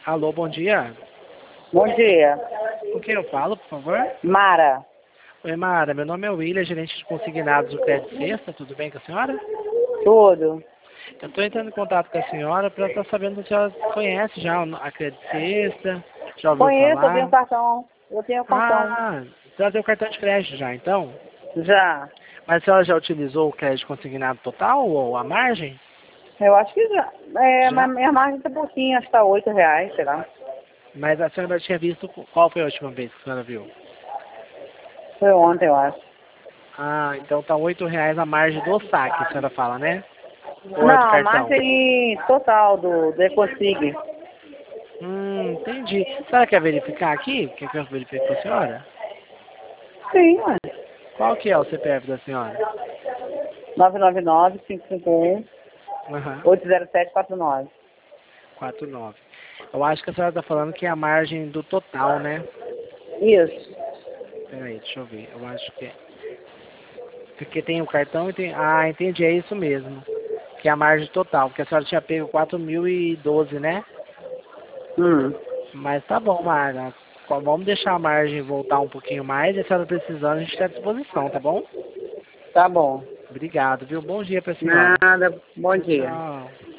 Alô, bom dia. Bom dia. Com quem eu falo, por favor? Mara. Oi, Mara. Meu nome é William, gerente de consignados do Crédito Sexta. Tudo bem com a senhora? Tudo. Eu estou entrando em contato com a senhora para estar sabendo se a senhora conhece já a Crédito Sexta, já ouviu Conheço, eu tenho falar. cartão. Eu tenho cartão. Ah, você tem o cartão de crédito já, então? Já. Mas a senhora já utilizou o crédito consignado total ou a margem? Eu acho que já. Mas Já? minha margem tá pouquinho, acho que tá R$ 8, sei lá. Mas a senhora tinha visto qual foi a última vez que a senhora viu? Foi ontem, eu acho. Ah, então tá R$ 8 a margem do saque, a senhora fala, né? Ou é do Não, cartão? margem total do Ecosig. Entendi. A senhora quer verificar aqui? Quer que eu verifique com a senhora? Sim, ué. Qual que é o CPF da senhora? 999-551-80749. Aham, 49. Eu acho que a senhora está falando que é a margem do total, né? Isso. Peraí, deixa eu ver. Eu acho que é. Porque tem o cartão e tem. Ah, entendi, é isso mesmo. Que é a margem total, porque a senhora tinha pego 4.012, né? Hum. Mas tá bom, Mara. Vamos deixar a margem voltar um pouquinho mais e a senhora precisando, a gente está à disposição, tá bom? Tá bom. Obrigado, viu? Bom dia pra senhora. Nada. Bom Tchau, dia. tchau.